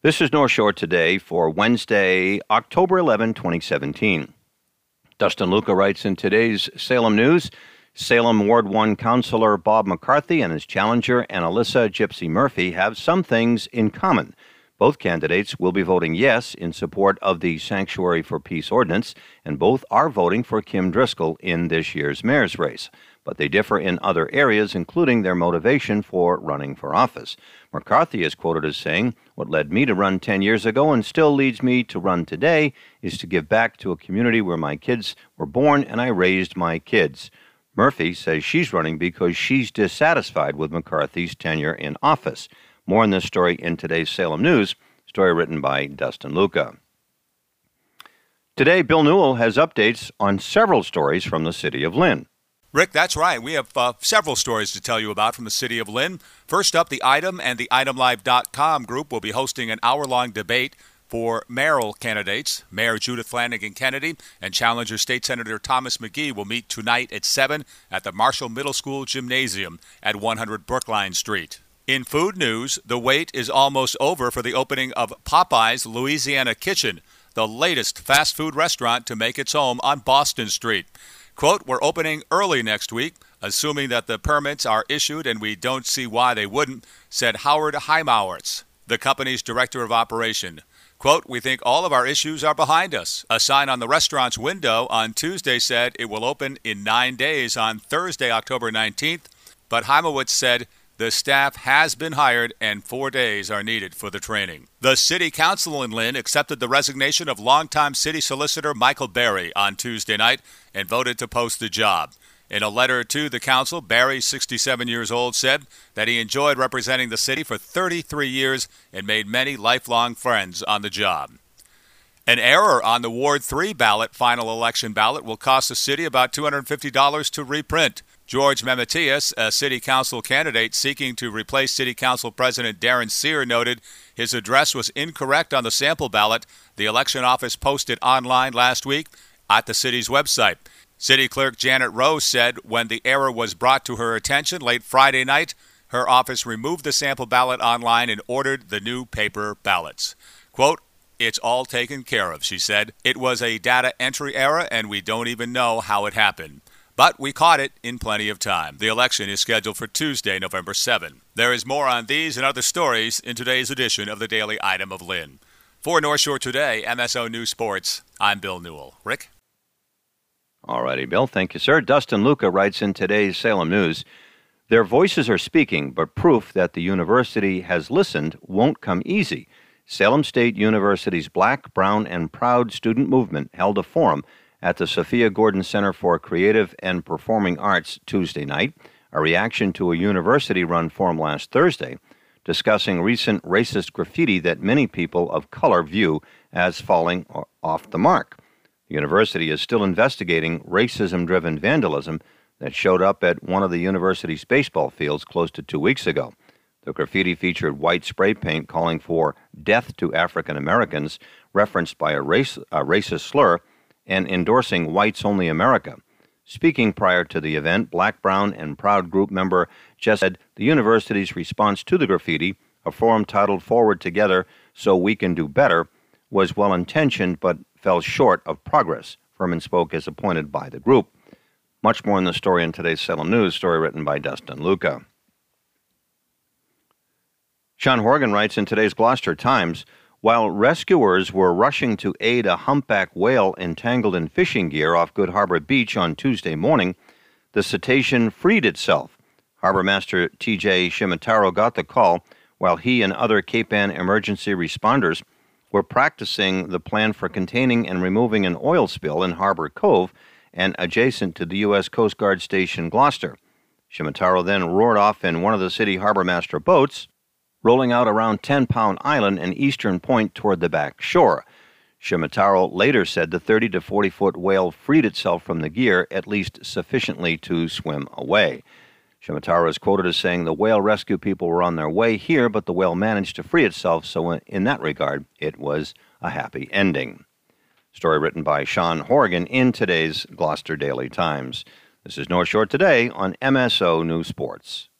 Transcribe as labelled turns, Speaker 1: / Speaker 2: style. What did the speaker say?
Speaker 1: This is North Shore Today for Wednesday, October 11, 2017. Dustin Luca writes in today's Salem News, Salem Ward 1 Councilor Bob McCarthy and his challenger Annalisa Gypsy Murphy have some things in common. Both candidates will be voting yes in support of the Sanctuary for Peace ordinance, and both are voting for Kim Driscoll in this year's mayor's race. But they differ in other areas, including their motivation for running for office. McCarthy is quoted as saying, "What led me to run 10 years ago and still leads me to run today is to give back to a community where my kids were born and I raised my kids." Murphy says she's running because she's dissatisfied with McCarthy's tenure in office. More on this story in today's Salem News, story written by Dustin Luca. Today, Bill Newell has updates on several stories from the city of Lynn.
Speaker 2: Rick, that's right. We have several stories to tell you about from the city of Lynn. First up, the Item and the ItemLive.com group will be hosting an hour-long debate for mayoral candidates. Mayor Judith Flanagan Kennedy and challenger State Senator Thomas McGee will meet tonight at 7 at the Marshall Middle School Gymnasium at 100 Brookline Street. In food news, the wait is almost over for the opening of Popeye's Louisiana Kitchen, the latest fast food restaurant to make its home on Boston Street. Quote, "We're opening early next week, assuming that the permits are issued, and we don't see why they wouldn't," said Howard Heimauertz, the company's director of operation. Quote, "We think all of our issues are behind us." A sign on the restaurant's window on Tuesday said it will open in 9 days on Thursday, October 19th, but Heimauertz said the staff has been hired and 4 days are needed for the training. The city council in Lynn accepted the resignation of longtime city solicitor Michael Berry on Tuesday night and voted to post the job. In a letter to the council, Berry, 67 years old, said that he enjoyed representing the city for 33 years and made many lifelong friends on the job. An error on the Ward 3 final election ballot will cost the city about $250 to reprint. George Memetius, a city council candidate seeking to replace city council president Darren Sear, noted his address was incorrect on the sample ballot the election office posted online last week at the city's website. City clerk Janet Rose said when the error was brought to her attention late Friday night, her office removed the sample ballot online and ordered the new paper ballots. Quote, "It's all taken care of," she said. "It was a data entry error and we don't even know how it happened. But we caught it in plenty of time." The election is scheduled for Tuesday, November 7. There is more on these and other stories in today's edition of the Daily Item of Lynn. For North Shore Today, MSO News Sports, I'm Bill Newell. Rick?
Speaker 1: All righty, Bill. Thank you, sir. Dustin Luca writes in today's Salem News, "Their voices are speaking, but proof that the university has listened won't come easy." Salem State University's Black, Brown, and Proud student movement held a forum at the Sophia Gordon Center for Creative and Performing Arts Tuesday night, a reaction to a university-run forum last Thursday, discussing recent racist graffiti that many people of color view as falling off the mark. The university is still investigating racism-driven vandalism that showed up at one of the university's baseball fields close to 2 weeks ago. The graffiti featured white spray paint calling for death to African Americans, referenced by a racist slur, and endorsing Whites Only America. Speaking prior to the event, Black, Brown, and Proud group member Jess said the university's response to the graffiti, a forum titled Forward Together So We Can Do Better, was well-intentioned but fell short of progress. Furman spoke as appointed by the group. Much more in the story in today's Salem News, story written by Dustin Luca. Sean Horgan writes in today's Gloucester Times, "While rescuers were rushing to aid a humpback whale entangled in fishing gear off Good Harbor Beach on Tuesday morning, the cetacean freed itself. Harbor Master T.J. Shimataro got the call while he and other Cape Ann emergency responders were practicing the plan for containing and removing an oil spill in Harbor Cove and adjacent to the U.S. Coast Guard Station Gloucester. Shimataro then roared off in one of the city Harbor Master boats, rolling out around 10-Pound Island and Eastern Point toward the back shore. Shimataro later said the 30 to 40-foot whale freed itself from the gear, at least sufficiently to swim away. Shimataro is quoted as saying the whale rescue people were on their way here, but the whale managed to free itself, so in that regard, it was a happy ending. Story written by Sean Horgan in today's Gloucester Daily Times. This is North Shore Today on MSO News Sports.